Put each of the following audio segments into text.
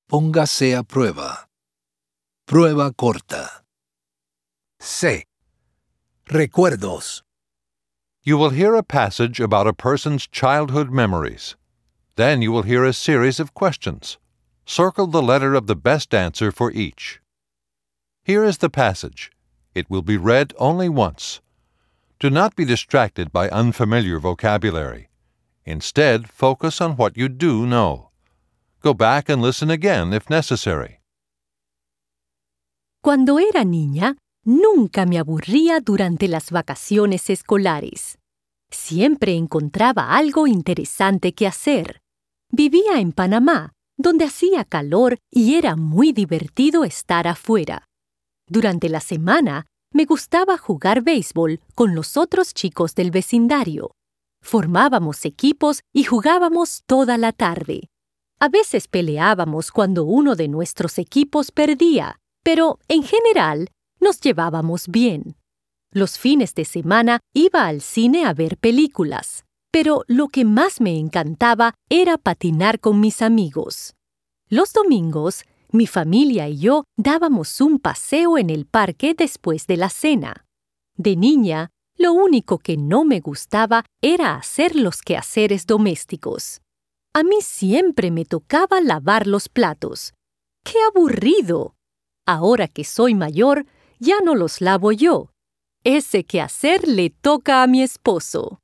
Póngase a prueba. Prueba corta. C. Recuerdos. You will hear a passage about a person's childhood memories. Then you will hear a series of questions. Circle the letter of the best answer for each. Here is the passage. It will be read only once. Do not be distracted by unfamiliar vocabulary. Instead, focus on what you do know. Go back and listen again if necessary. Cuando era niña, nunca me aburría durante las vacaciones escolares. Siempre encontraba algo interesante que hacer. Vivía en Panamá, donde hacía calor y era muy divertido estar afuera. Durante la semana, me gustaba jugar béisbol con los otros chicos del vecindario. Formábamos equipos y jugábamos toda la tarde. A veces peleábamos cuando uno de nuestros equipos perdía, pero en general nos llevábamos bien. Los fines de semana iba al cine a ver películas, pero lo que más me encantaba era patinar con mis amigos. Los domingos, mi familia y yo dábamos un paseo en el parque después de la cena. De niña, lo único que no me gustaba era hacer los quehaceres domésticos. A mí siempre me tocaba lavar los platos. ¡Qué aburrido! Ahora que soy mayor, ya no los lavo yo. Ese quehacer le toca a mi esposo.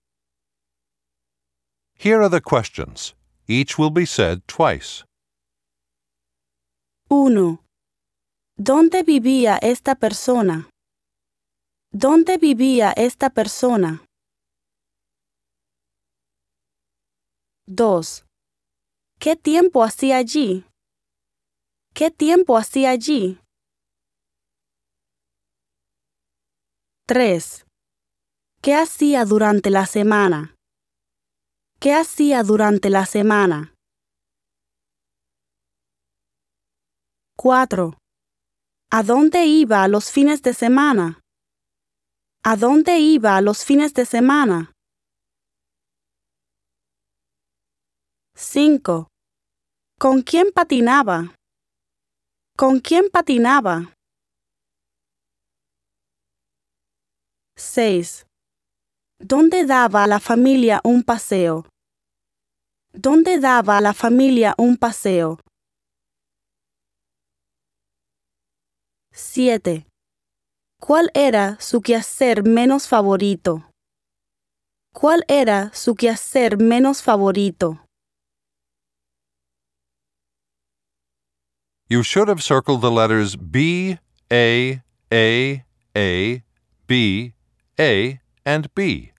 Here are the questions. Each will be said twice. 1. ¿Dónde vivía esta persona? ¿Dónde vivía esta persona? 2. ¿Qué tiempo hacía allí? ¿Qué tiempo hacía allí? 3. ¿Qué hacía durante la semana? ¿Qué hacía durante la semana? 4. ¿A dónde iba los fines de semana? ¿A dónde iba los fines de semana? 5. ¿Con quién patinaba? ¿Con quién patinaba? 6. ¿Dónde daba a la familia un paseo? ¿Dónde daba a la familia un paseo? 7. ¿Cuál era su quehacer menos favorito? ¿Cuál era su quehacer menos favorito? You should have circled the letters B, A, B, A, and B.